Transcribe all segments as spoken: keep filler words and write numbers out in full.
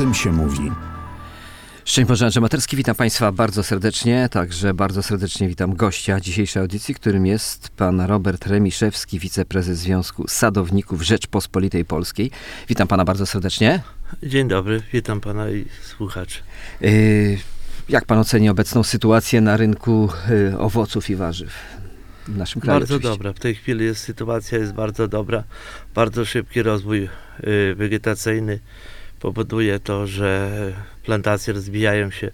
tym się mówi. Szczęść Boże, Andrzej Materski, witam Państwa bardzo serdecznie, także bardzo serdecznie witam gościa dzisiejszej audycji, którym jest pan Robert Remiszewski, wiceprezes Związku Sadowników Rzeczpospolitej Polskiej. Witam pana bardzo serdecznie. Dzień dobry, witam pana i słuchaczy. Yy, jak pan oceni obecną sytuację na rynku yy, owoców i warzyw w naszym kraju? Bardzo oczywiście. dobra, w tej chwili jest, sytuacja jest bardzo dobra, bardzo szybki rozwój yy, wegetacyjny powoduje to, że plantacje rozwijają się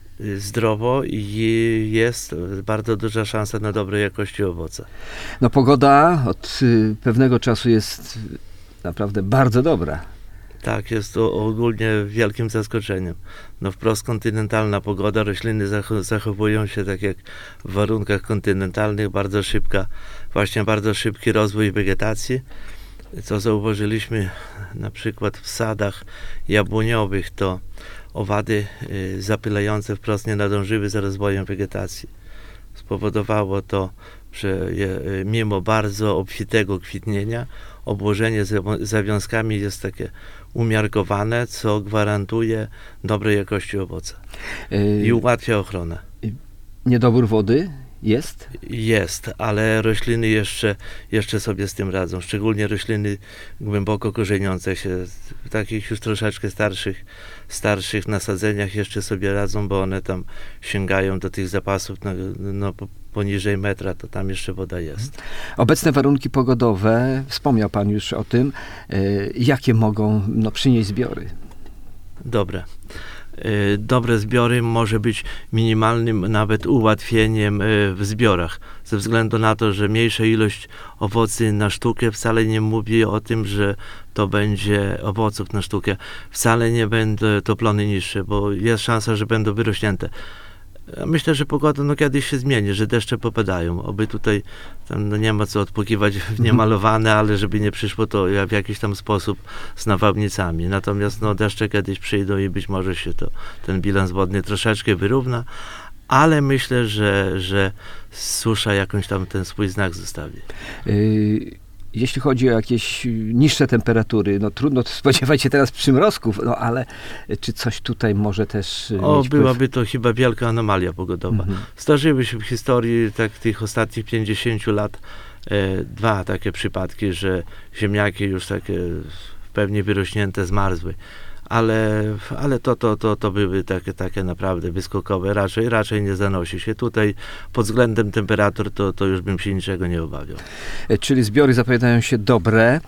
zdrowo i jest bardzo duża szansa na dobrej jakości owoce. No pogoda od y, pewnego czasu jest naprawdę bardzo dobra. Tak, jest to ogólnie wielkim zaskoczeniem. No wprost kontynentalna pogoda, rośliny zach- zachowują się tak jak w warunkach kontynentalnych, bardzo szybka, właśnie bardzo szybki rozwój wegetacji. Co zauważyliśmy na przykład w sadach jabłoniowych, to owady y, zapylające wprost nie nadążyły za rozwojem wegetacji. Spowodowało to, że je, y, mimo bardzo obfitego kwitnienia, obłożenie zaw- zawiązkami jest takie umiarkowane, co gwarantuje dobrej jakości owoce Yy, i ułatwia ochronę. Niedobór wody jest? Jest, ale rośliny jeszcze, jeszcze sobie z tym radzą, szczególnie rośliny głęboko korzeniące się, w takich już troszeczkę starszych, starszych nasadzeniach jeszcze sobie radzą, bo one tam sięgają do tych zapasów no, no, poniżej metra, to tam jeszcze woda jest. Obecne warunki pogodowe, wspomniał pan już o tym, yy, jakie mogą no, przynieść zbiory? Dobre. Dobre zbiory może być minimalnym nawet ułatwieniem w zbiorach, ze względu na to, że mniejsza ilość owocy na sztukę wcale nie mówi o tym, że to będzie owoców na sztukę. Wcale nie będą to plony niższe, bo jest szansa, że będą wyrośnięte. Myślę, że pogoda no, kiedyś się zmieni, że deszcze popadają. Oby tutaj tam, no, nie ma co odpłukiwać w niemalowane, ale żeby nie przyszło to w jakiś tam sposób z nawałnicami. Natomiast no, deszcze kiedyś przyjdą i być może się to ten bilans wodny troszeczkę wyrówna, ale myślę, że, że susza jakąś tam ten swój znak zostawi. Yy... Jeśli chodzi o jakieś niższe temperatury, no trudno spodziewać się teraz przymrozków, no ale czy coś tutaj może też O, mieć byłaby to chyba wielka anomalia pogodowa. Mhm. Zdarzyły się w historii tak tych ostatnich pięćdziesięciu lat e, dwa takie przypadki, że ziemniaki już takie pewnie wyrośnięte zmarzły. Ale, ale to, to, to, to były takie, takie naprawdę wyskokowe. Raczej, raczej nie zanosi się. Tutaj pod względem temperatur to, to już bym się niczego nie obawiał. Czyli zbiory zapowiadają się dobre.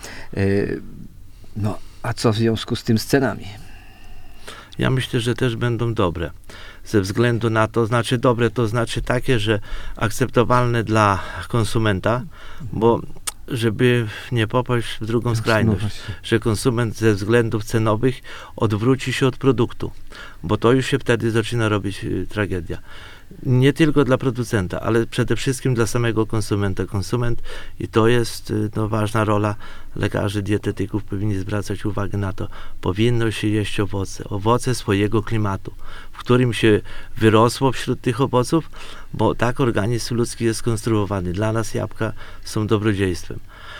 No, a co w związku z tym z cenami? Ja myślę, że też będą dobre. Ze względu na to, znaczy dobre, to znaczy takie, że akceptowalne dla konsumenta, bo żeby nie popaść w drugą skrajność, że konsument ze względów cenowych odwróci się od produktu, bo to już się wtedy zaczyna robić y, tragedia. Nie tylko dla producenta, ale przede wszystkim dla samego konsumenta. Konsument, i to jest y, no, ważna rola lekarzy, dietetyków, powinni zwracać uwagę na to, powinno się jeść owoce, owoce swojego klimatu, w którym się wyrosło wśród tych owoców, bo tak organizm ludzki jest skonstruowany. Dla nas jabłka są dobrodziejstwem.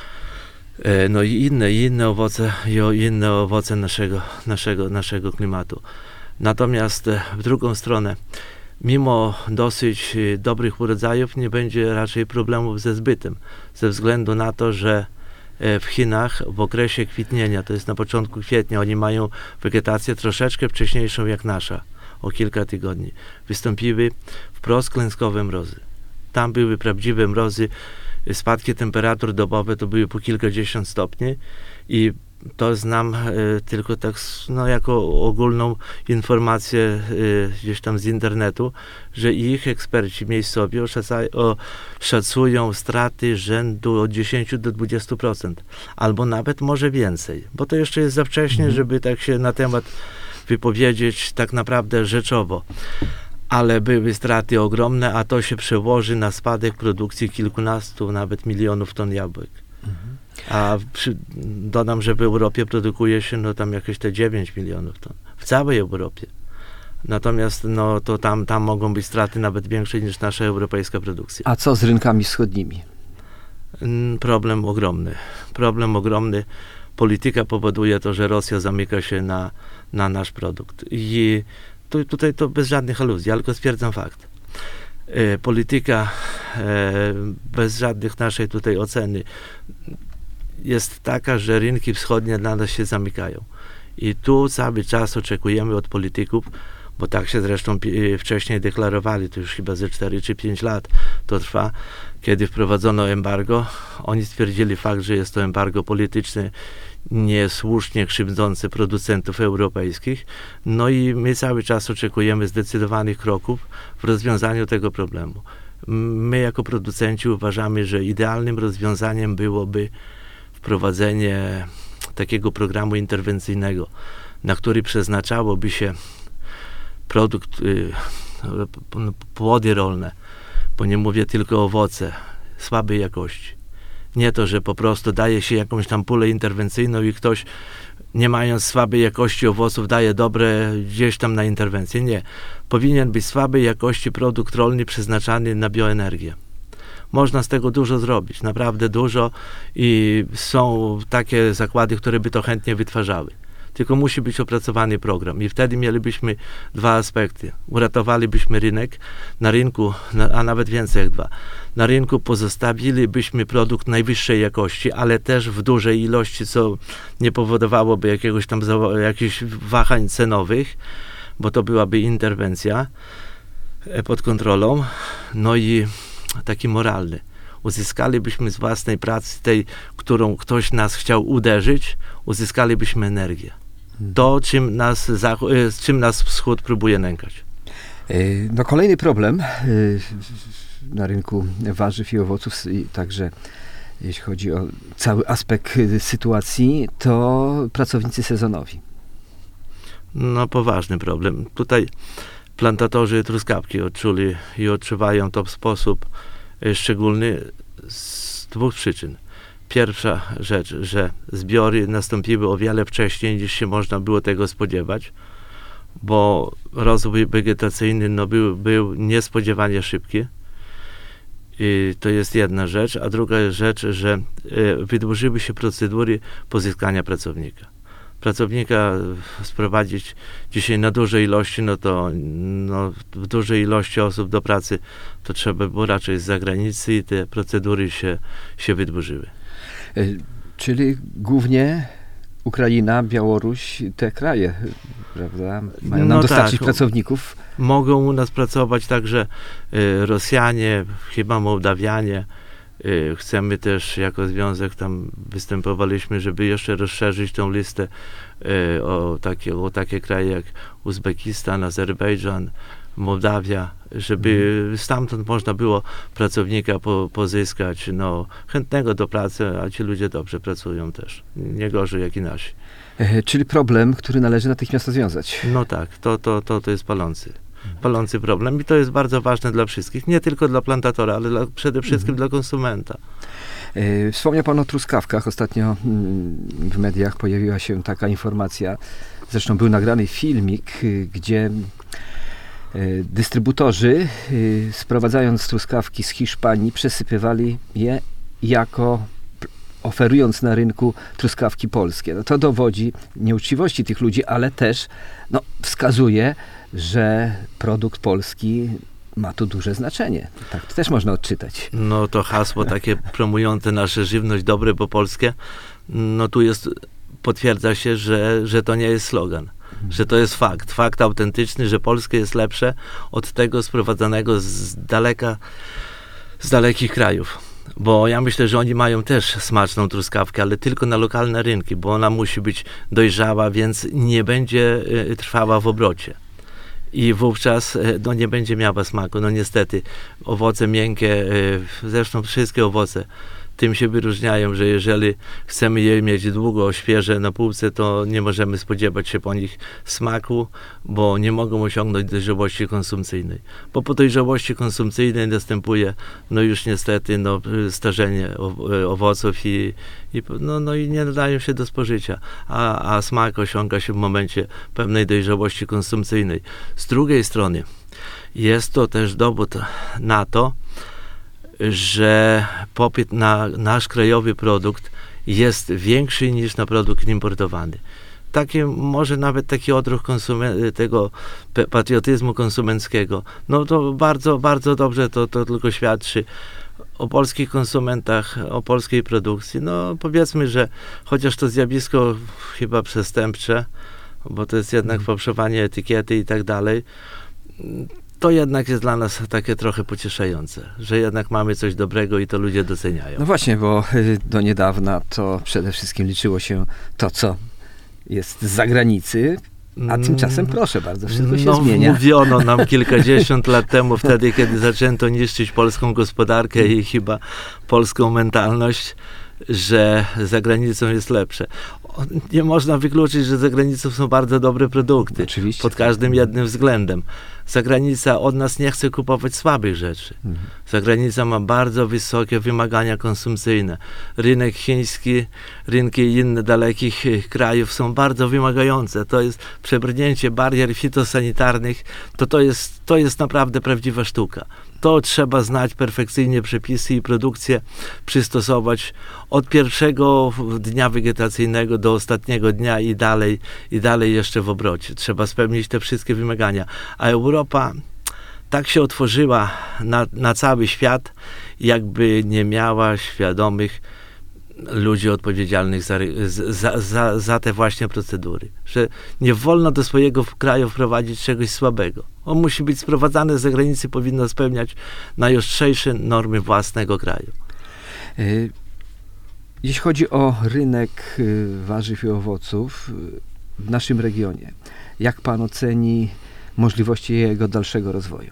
E, no i inne, i inne owoce, i inne owoce naszego, naszego, naszego klimatu. Natomiast e, w drugą stronę, mimo dosyć dobrych urodzajów nie będzie raczej problemów ze zbytem, ze względu na to, że w Chinach w okresie kwitnienia, to jest na początku kwietnia, oni mają wegetację troszeczkę wcześniejszą jak nasza, o kilka tygodni. Wystąpiły wprost klęskowe mrozy. Tam były prawdziwe mrozy, spadki temperatur dobowe to były po kilkadziesiąt stopni i to znam y, tylko tak no, jako ogólną informację y, gdzieś tam z internetu, że ich eksperci miejscowi oszaca- oszacują straty rzędu od dziesięć do dwudziestu procent, albo nawet może więcej, bo to jeszcze jest za wcześnie, mhm. żeby tak się na temat wypowiedzieć tak naprawdę rzeczowo. Ale były straty ogromne, a to się przełoży na spadek produkcji kilkunastu, nawet milionów ton jabłek. Mhm. A przy, dodam, że w Europie produkuje się no tam jakieś te dziewięć milionów ton. W całej Europie. Natomiast no to tam, tam mogą być straty nawet większe niż nasza europejska produkcja. A co z rynkami wschodnimi? Problem ogromny. Problem ogromny, polityka powoduje to, że Rosja zamyka się na, na nasz produkt. I tu, tutaj to bez żadnych aluzji, ale tylko stwierdzam fakt. E, polityka e, bez żadnych naszej tutaj oceny jest taka, że rynki wschodnie dla nas się zamykają. I tu cały czas oczekujemy od polityków, bo tak się zresztą wcześniej deklarowali, to już chyba ze cztery czy pięć lat to trwa, kiedy wprowadzono embargo. Oni stwierdzili fakt, że jest to embargo polityczne, niesłusznie krzywdzące producentów europejskich. No i my cały czas oczekujemy zdecydowanych kroków w rozwiązaniu tego problemu. My jako producenci uważamy, że idealnym rozwiązaniem byłoby wprowadzenie takiego programu interwencyjnego, na który przeznaczałoby się produkt, y, płody rolne, bo nie mówię tylko o owoce, słabej jakości. Nie to, że po prostu daje się jakąś tam pulę interwencyjną i ktoś, nie mając słabej jakości owoców, daje dobre gdzieś tam na interwencję. Nie. Powinien być słabej jakości produkt rolny przeznaczany na bioenergię. Można z tego dużo zrobić, naprawdę dużo i są takie zakłady, które by to chętnie wytwarzały. Tylko musi być opracowany program i wtedy mielibyśmy dwa aspekty. Uratowalibyśmy rynek, na rynku, a nawet więcej jak dwa. Na rynku pozostawilibyśmy produkt najwyższej jakości, ale też w dużej ilości, co nie powodowałoby jakiegoś tam jakichś wahań cenowych, bo to byłaby interwencja pod kontrolą. No i taki moralny. Uzyskalibyśmy z własnej pracy, tej, którą ktoś nas chciał uderzyć, uzyskalibyśmy energię. To, czym nas, z czym nas wschód próbuje nękać. No kolejny problem na rynku warzyw i owoców, i także jeśli chodzi o cały aspekt sytuacji, to pracownicy sezonowi. No poważny problem. Tutaj plantatorzy truskawki odczuli i odczuwają to w sposób szczególny z dwóch przyczyn. Pierwsza rzecz, że zbiory nastąpiły o wiele wcześniej, niż się można było tego spodziewać, bo rozwój wegetacyjny no, był, był niespodziewanie szybki. I to jest jedna rzecz, a druga rzecz, że y, wydłużyły się procedury pozyskania pracownika. Pracownika sprowadzić dzisiaj na duże ilości, no to no, w dużej ilości osób do pracy to trzeba było raczej z zagranicy i te procedury się, się wydłużyły. Czyli głównie Ukraina, Białoruś, te kraje, prawda, mają nam no dostarczyć tak, pracowników. Mogą u nas pracować także y, Rosjanie, chyba Mołdawianie. Y, chcemy też jako związek, tam występowaliśmy, żeby jeszcze rozszerzyć tą listę y, o, takie, o takie kraje jak Uzbekistan, Azerbejdżan, Mołdawia, żeby hmm. stamtąd można było pracownika po, pozyskać, no, chętnego do pracy, a ci ludzie dobrze pracują też, nie gorzej jak i nasi. E, czyli problem, który należy natychmiast rozwiązać. No tak, to, to, to, to jest palący. palący problem i to jest bardzo ważne dla wszystkich, nie tylko dla plantatora, ale dla, przede wszystkim hmm. dla konsumenta. E, wspomniał pan o truskawkach. Ostatnio mm, w mediach pojawiła się taka informacja, zresztą był nagrany filmik, gdzie dystrybutorzy, sprowadzając truskawki z Hiszpanii, przesypywali je jako, oferując na rynku truskawki polskie. No to dowodzi nieuczciwości tych ludzi, ale też no, wskazuje, że produkt polski ma tu duże znaczenie. Tak to też można odczytać. No to hasło takie promujące nasze żywność dobre, bo polskie, no tu jest, potwierdza się, że, że to nie jest slogan. Że to jest fakt, fakt autentyczny, że polskie jest lepsze od tego sprowadzanego z daleka, z dalekich krajów. Bo ja myślę, że oni mają też smaczną truskawkę, ale tylko na lokalne rynki, bo ona musi być dojrzała, więc nie będzie y, trwała w obrocie. I wówczas y, no, nie będzie miała smaku. No niestety, owoce miękkie, y, zresztą wszystkie owoce, tym się wyróżniają, że jeżeli chcemy je mieć długo, świeże na półce, to nie możemy spodziewać się po nich smaku, bo nie mogą osiągnąć dojrzałości konsumpcyjnej. Bo po dojrzałości konsumpcyjnej następuje no już niestety no, starzenie owoców i, i, no, no i nie nadają się do spożycia, a, a smak osiąga się w momencie pewnej dojrzałości konsumpcyjnej. Z drugiej strony jest to też dowód na to, że popyt na nasz krajowy produkt jest większy niż na produkt importowany. Taki, może nawet taki odruch konsumen- tego pe- patriotyzmu konsumenckiego, no to bardzo, bardzo dobrze to, to tylko świadczy o polskich konsumentach, o polskiej produkcji. No powiedzmy, że chociaż to zjawisko chyba przestępcze, bo to jest jednak fałszowanie etykiety i tak dalej, to jednak jest dla nas takie trochę pocieszające, że jednak mamy coś dobrego i to ludzie doceniają. No właśnie, bo y, do niedawna to przede wszystkim liczyło się to, co jest z zagranicy, a tymczasem, proszę bardzo, wszystko się no, zmienia. Mówiono nam kilkadziesiąt lat temu, wtedy, kiedy zaczęto niszczyć polską gospodarkę i chyba polską mentalność, że za granicą jest lepsze. Nie można wykluczyć, że za granicą są bardzo dobre produkty. Oczywiście. Pod każdym jednym względem. Zagranica od nas nie chce kupować słabych rzeczy. Mhm. Zagranica ma bardzo wysokie wymagania konsumpcyjne. Rynek chiński, rynki inne dalekich krajów są bardzo wymagające. To jest przebrnięcie barier fitosanitarnych. To, to, jest, to jest naprawdę prawdziwa sztuka. To trzeba znać perfekcyjnie przepisy i produkcję przystosować od pierwszego dnia wegetacyjnego do ostatniego dnia i dalej, i dalej jeszcze w obrocie. Trzeba spełnić te wszystkie wymagania. A Europa tak się otworzyła na, na cały świat, jakby nie miała świadomych ludzi odpowiedzialnych za, za, za, za te właśnie procedury. Że nie wolno do swojego kraju wprowadzić czegoś słabego. On musi być sprowadzany z zagranicy, powinno spełniać najostrzejsze normy własnego kraju. Y, Jeśli chodzi o rynek y, warzyw i owoców y, w naszym regionie, jak pan oceni możliwości jego dalszego rozwoju?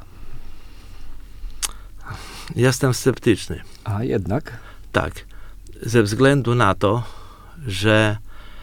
Jestem sceptyczny. A jednak? Tak. Ze względu na to, że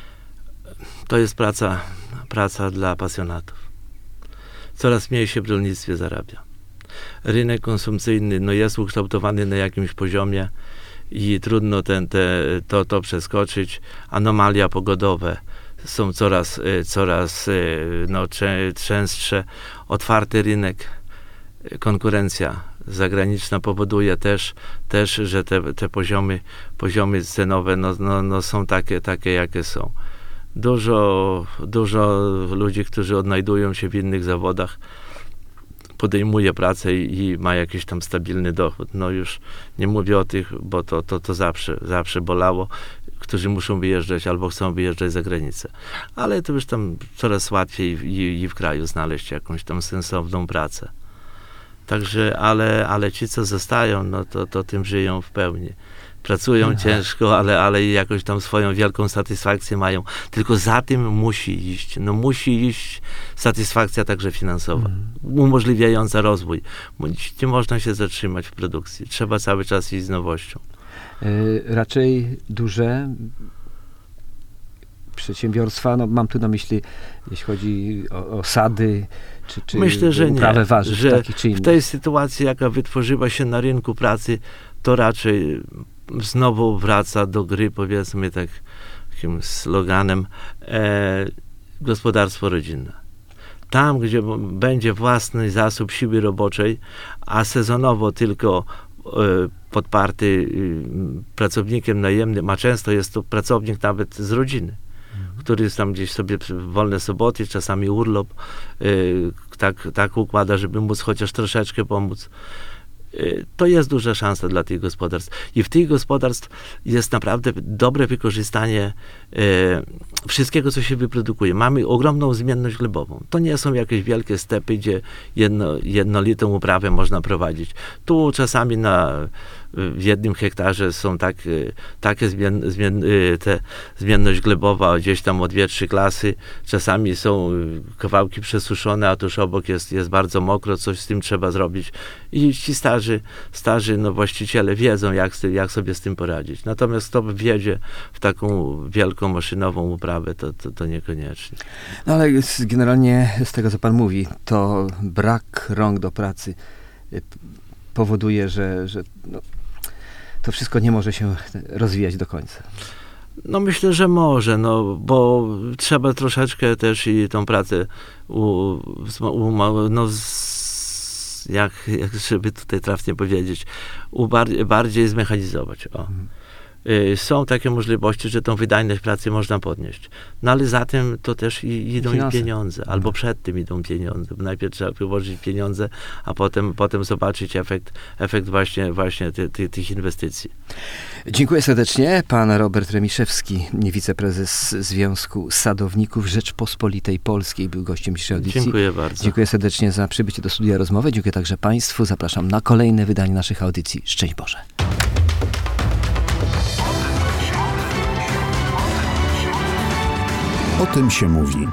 to jest praca, praca dla pasjonatów. Coraz mniej się w rolnictwie zarabia. Rynek konsumpcyjny no, jest ukształtowany na jakimś poziomie i trudno ten, te, to, to przeskoczyć. Anomalia pogodowe są coraz, coraz no, częstsze. Otwarty rynek, konkurencja zagraniczna powoduje też, też że te, te poziomy, poziomy cenowe no, no, no są takie, takie, jakie są. Dużo, dużo ludzi, którzy odnajdują się w innych zawodach, podejmuje pracę i, i ma jakiś tam stabilny dochód. No już nie mówię o tych, bo to, to, to zawsze, zawsze bolało, którzy muszą wyjeżdżać albo chcą wyjeżdżać za granicę. Ale to już tam coraz łatwiej i, i w kraju znaleźć jakąś tam sensowną pracę. Także, ale, ale ci, co zostają, no to, to tym żyją w pełni. Pracują Aha. ciężko, ale, ale jakoś tam swoją wielką satysfakcję mają. Tylko za tym musi iść. No musi iść satysfakcja także finansowa, mhm. umożliwiająca rozwój. Nie można się zatrzymać w produkcji. Trzeba cały czas iść z nowością. Yy, raczej duże przedsiębiorstwa, no mam tu na myśli, jeśli chodzi o, o sady, czy, czy Myślę, że uprawę nie, warzyw, że takich czy innych. W tej sytuacji, jaka wytworzyła się na rynku pracy, to raczej znowu wraca do gry, powiedzmy tak, takim sloganem, e, gospodarstwo rodzinne. Tam, gdzie będzie własny zasób siły roboczej, a sezonowo tylko e, podparty y, pracownikiem najemnym, a często jest to pracownik nawet z rodziny, mhm. który tam gdzieś sobie wolne soboty, czasami urlop, y, tak, tak układa, żeby móc chociaż troszeczkę pomóc. To jest duża szansa dla tych gospodarstw. I w tych gospodarstw jest naprawdę dobre wykorzystanie e, wszystkiego, co się wyprodukuje. Mamy ogromną zmienność glebową. To nie są jakieś wielkie stepy, gdzie jedno, jednolitą uprawę można prowadzić. Tu czasami na w jednym hektarze są tak, takie zmien, zmien, te zmienność glebowa, gdzieś tam o dwie, trzy klasy. Czasami są kawałki przesuszone, a tuż obok jest, jest bardzo mokro, coś z tym trzeba zrobić. I ci starzy, starzy no, właściciele wiedzą, jak, jak sobie z tym poradzić. Natomiast kto wjedzie w taką wielką maszynową uprawę, to, to, to niekoniecznie. No ale generalnie z tego, co pan mówi, to brak rąk do pracy powoduje, że, że no, to wszystko nie może się rozwijać do końca. No myślę, że może, no bo trzeba troszeczkę też i tą pracę u, u, no, z, jak, jak żeby tutaj trafnie powiedzieć, u, bardziej, bardziej zmechanizować. O. y, są takie możliwości, że tą wydajność pracy można podnieść. No ale za tym to też i, idą Finanse. i pieniądze, albo przed tym idą pieniądze. Bo najpierw trzeba wyłożyć pieniądze, a potem, potem zobaczyć efekt, efekt właśnie, właśnie ty, ty, tych inwestycji. Dziękuję serdecznie. Pan Robert Remiszewski, wiceprezes Związku Sadowników Rzeczpospolitej Polskiej, był gościem dzisiejszej audycji. Dziękuję bardzo. Dziękuję serdecznie za przybycie do studia rozmowy. Dziękuję także Państwu. Zapraszam na kolejne wydanie naszych audycji. Szczęść Boże. O tym się mówi.